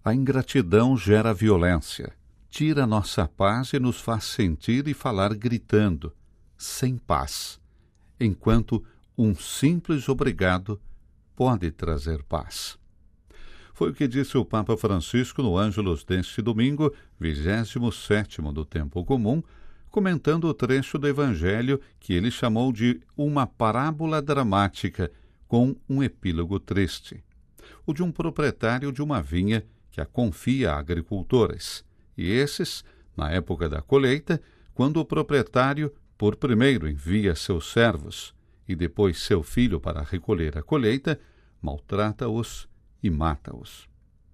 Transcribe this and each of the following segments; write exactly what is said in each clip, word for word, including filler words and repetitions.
A ingratidão gera violência, tira nossa paz e nos faz sentir e falar gritando, sem paz, enquanto um simples obrigado pode trazer paz. Foi o que disse o Papa Francisco no Ângelus deste domingo, vigésimo sétimo do Tempo Comum, comentando o trecho do Evangelho que ele chamou de uma parábola dramática com um epílogo triste, o de um proprietário de uma vinha que a confia a agricultores, e esses, na época da colheita, quando o proprietário, por primeiro envia seus servos e depois seu filho para recolher a colheita, maltrata-os e mata-os.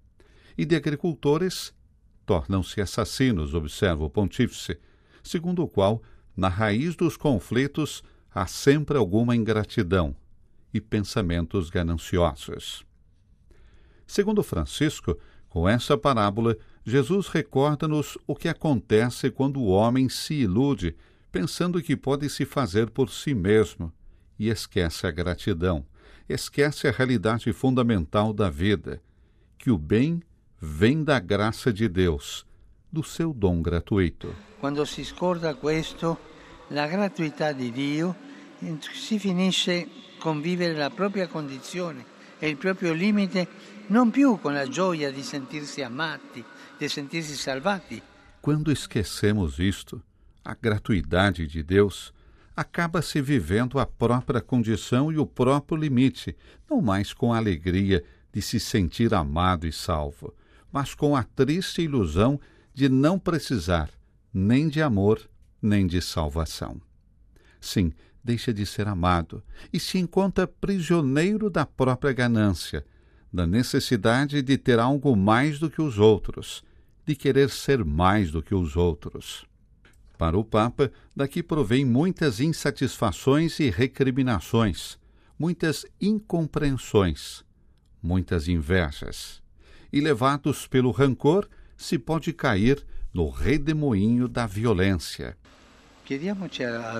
E de agricultores, tornam-se assassinos, observa o pontífice, segundo o qual, na raiz dos conflitos, há sempre alguma ingratidão e pensamentos gananciosos. Segundo Francisco, com essa parábola, Jesus recorda-nos o que acontece quando o homem se ilude, pensando que pode se fazer por si mesmo, e esquece a gratidão, esquece a realidade fundamental da vida, que o bem vem da graça de Deus, do seu dom gratuito. Quando si scorda questo, la gratuità di Dio, si finisce con vivere la propria condizione e il proprio limite, non più con la gioia di sentirsi amati, di sentirsi salvati. Quando esquecemos isto, a gratuidade de Deus, acaba-se vivendo a própria condição e o próprio limite, não mais com a alegria de se sentir amado e salvo, mas com a triste ilusão de não precisar nem de amor, nem de salvação. Sim, deixa de ser amado e se encontra prisioneiro da própria ganância, da necessidade de ter algo mais do que os outros, de querer ser mais do que os outros. Para o Papa, daqui provém muitas insatisfações e recriminações, muitas incompreensões, muitas invejas. E levados pelo rancor, se pode cair no redemoinho da violência. Chiediamoci a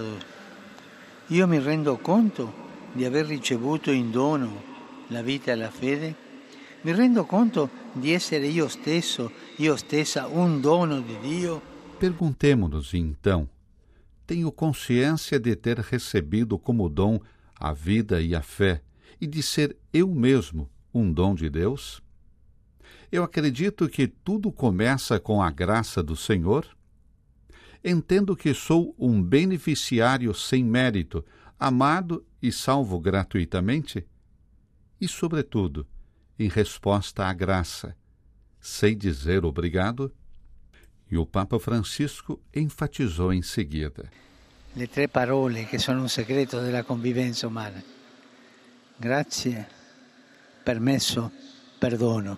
Io mi rendo conto di aver ricevuto in dono la vita e la fede? Mi rendo conto di essere io stesso, io stessa, un dono di Dio? Perguntemo-nos, então, tenho consciência de ter recebido como dom a vida e a fé e de ser eu mesmo um dom de Deus? Eu acredito que tudo começa com a graça do Senhor? Entendo que sou um beneficiário sem mérito, amado e salvo gratuitamente? E, sobretudo, em resposta à graça, sei dizer obrigado? E o Papa Francisco enfatizou em seguida. Le tre parole che sono un segreto della convivenza umana. Grazie, permesso, perdono.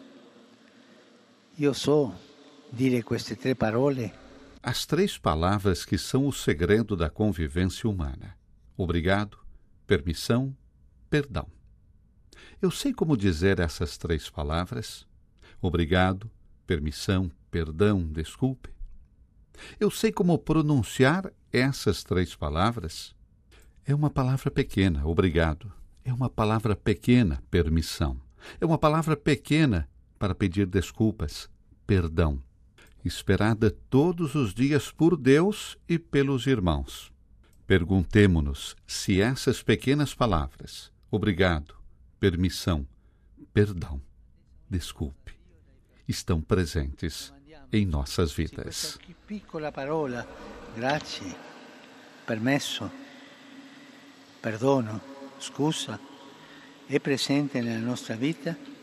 Io so dire queste tre parole. As três palavras que são o segredo da convivência humana. Obrigado, permissão, perdão. Eu sei como dizer essas três palavras. Obrigado, permissão, perdão, desculpe. Eu sei como pronunciar essas três palavras. É uma palavra pequena, obrigado. É uma palavra pequena, permissão. É uma palavra pequena para pedir desculpas, perdão. Esperada todos os dias por Deus e pelos irmãos. Perguntemo-nos se essas pequenas palavras, obrigado, permissão, perdão, desculpe, estão presentes em nossas vidas. Se piccola parola, grazie, permesso, perdono, scusa, è presente nella nostra vita?